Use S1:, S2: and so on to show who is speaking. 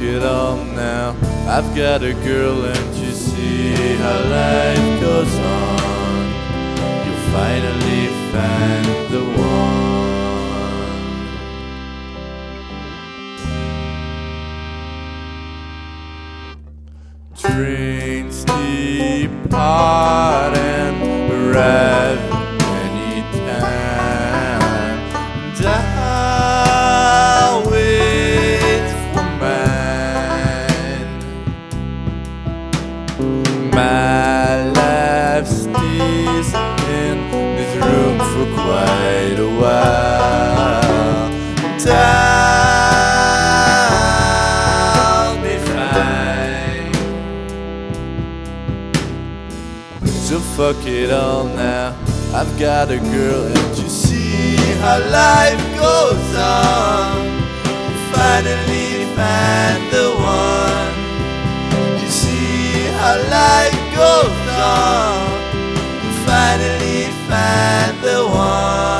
S1: it all now. I've got a girl and you see how life goes on. You'll finally find the one. Trains depart and arrive anytime, and I'll wait for mine. My life stays in this room for quite a while, and I'll be fine. So fuck it all now. I've got a girl and you see how life goes on. Finally find the one. You see how life goes on. Finally find the one.